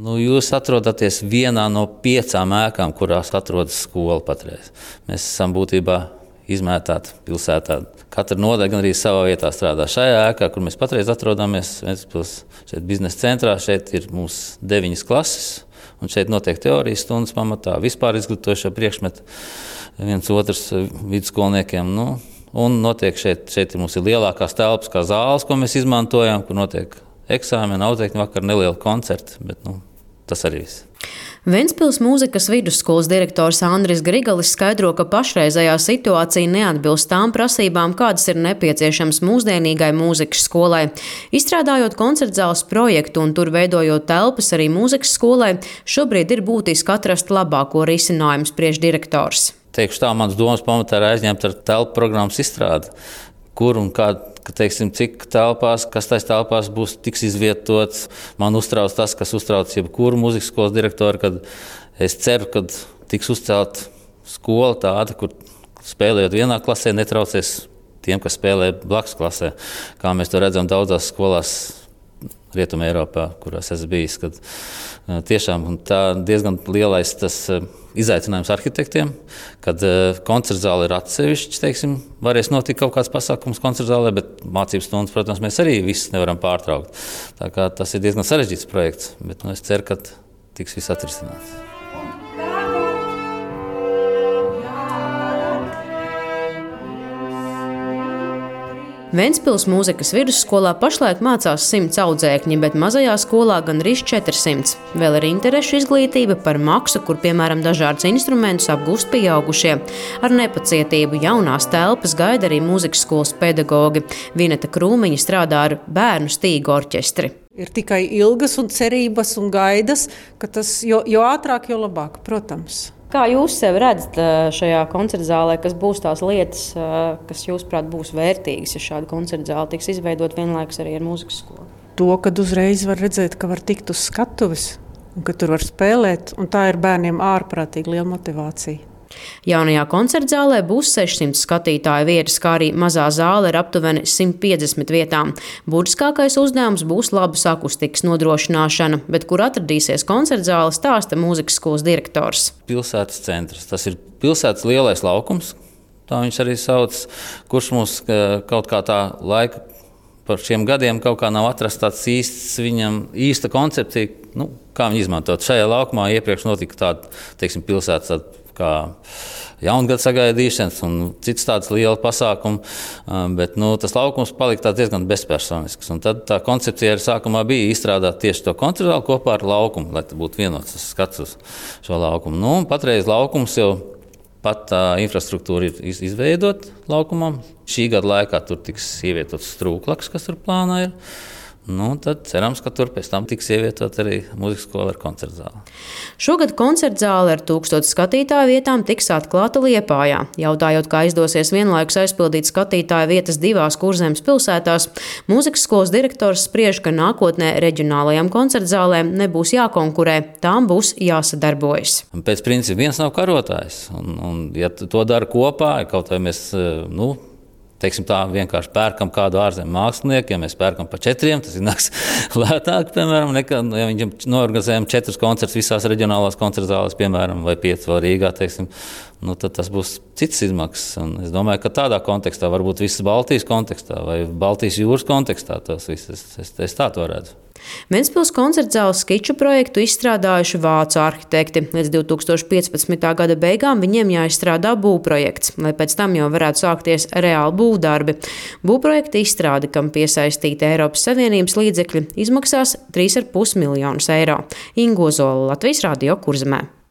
Jūs atrodaties vienā no 5 ēkām, kurās atrodas skola patreiz. Mēs esam būtībā izmētāti pilsētā. Katra nodaļa gan arī savā vietā strādā. Šajā ēkā, kur mēs patreiz atrodamies, Ventspils šeit biznesa centrā, šeit ir mūsu 9 klases, un šeit notiek teorijas stundas pamatā, vispār izglītojošie priekšmeti, viens otrs vidusskolniekiem. Un notiek šeit mums ir lielākās telpas kā zāles, ko mēs izmantojam, kur notiek eksāmeni, audzēkņu vakar, nelieli koncerti, bet tas arī viss. Ventspils mūzikas vidusskolas direktors Andris Grigalis skaidro, ka pašreizējā situācija neatbilst tām prasībām, kādas ir nepieciešams mūsdienīgai mūzikas skolai. Izstrādājot koncertzāles projektu un tur veidojot telpas arī mūzikas skolai, šobrīd ir būtiski atrast labāko risinājumu, spriež direktors. Teikšu tā, mans domas pamatā ir aizņemt ar telpu programmas izstrādi, kur un kā, cik telpās, kas tais telpās tiks izvietots. Man uztrauc tas, kas uztrauc jebkuru mūzikas skolas direktoru, kad es ceru, ka tiks uzcelt skola tāda, kur spēlējot vienā klasē netraucēs tiem, kas spēlē blakus klasē. Kā mēs to redzam daudzās skolās Rietumē Eiropā, kurās esmu bijis, kad tiešām tā diezgan lielais tas izaicinājums arhitektiem, kad koncertzāle ir atsevišķi, varēs notikt kaut kāds pasākums koncertzālē, bet mācības stundas, protams, mēs arī visus nevaram pārtraukt. Tā kā tas ir diezgan sarežģīts projekts, bet es ceru, ka tiks viss atrisināts. Ventspils mūzikas vidusskolā pašlaik mācās 100 audzēkņi, bet mazajā skolā gandrīz 400. Vēl ir interešu izglītība par maksu, kur, piemēram, dažādus instrumentus apgūst pieaugušie. Ar nepacietību jaunās telpas gaida arī mūzikas skolas pedagogi. Vineta Krūmiņa strādā ar bērnu stīgu orķestri. Ir tikai ilgas un cerības un gaidas, ka tas jo ātrāk, jo labāk, protams. Kā jūs sevi redzat šajā koncertzālē, kas būs tās lietas, kas jūsuprāt būs vērtīgas, ja šāda koncertzāle tiks izveidot vienlaikus arī ar mūzikas skolu? To, kad uzreiz var redzēt, ka var tikt uz skatuves un ka tur var spēlēt, un tā ir bērniem ārprātīgi liela motivācija. Jaunajā koncertzālē būs 600 skatītāju vietas, kā arī mazā zāle ar aptuveni 150 vietām. Būtiskākais uzdevums būs labas akustikas nodrošināšana, bet kur atradīsies koncertzāle, stāsta mūzikas skolas direktors. Pilsētas centrs. Tas ir pilsētas lielais laukums, tā viņš arī sauc, kurš mums kaut kā tā laika par šiem gadiem kaut kā nav atrasts tāds īsta koncepcija, kā viņi izmantot. Šajā laukumā iepriekš notika tāda, pilsētas kā jaungada sagaidīšanas un cits tāds liela pasākums, bet tas laukums palika diezgan bezpersonisks. Un tad tā koncepcija arī sākumā bija izstrādāt tieši to koncertzāli kopā ar laukumu, lai būtu vienots skats uz šo laukumu. Patreiz laukums jau pat infrastruktūra ir izveidota laukumam. Šī gada laikā tur tiks ievietots strūklaks, kas tur plānā ir. Tad cerams, ka tur pēc tam tiks ievietot arī mūzikas skola ar koncertzāli. Šogad koncertzāle ar 1000 skatītāju vietām tiks atklāta Liepājā. Jautājot, kā izdosies vienlaikus aizpildīt skatītāju vietas 2 Kurzemes pilsētās, mūzikas skolas direktors spriež, ka nākotnē reģionālajām koncertzālēm nebūs jākonkurē, tām būs jāsadarbojas. Pēc principa viens nav karotājs, un ja to dara kopā, kaut vai mēs, tā vienkārši pērkam kādu ārzemju mākslinieku, ja mēs pērkam pa 4, tas iznāks lētāk, piemēram, nekā, ja viņam norganizējam 4 koncertus visās reģionālās koncertzālēs, piemēram, vai 5 vēl Rīgā, tad tas būs cits izmaksas. Un es domāju, ka tādā kontekstā, varbūt visas Baltijas kontekstā vai Baltijas jūras kontekstā, tas viss, es tā to redzu. Ventspils koncertzāles skiču projektu izstrādājuši vācu arhitekti. Līdz 2015. gada beigām viņiem jāizstrādā būvprojekts, lai pēc tam jau varētu sākties reāli būvdarbi. Būvprojekta izstrāde, kam piesaistīta Eiropas Savienības līdzekļi, izmaksās 3,5 miljonus eiro. Inga Ozola, Latvijas Radio, Kurzemē.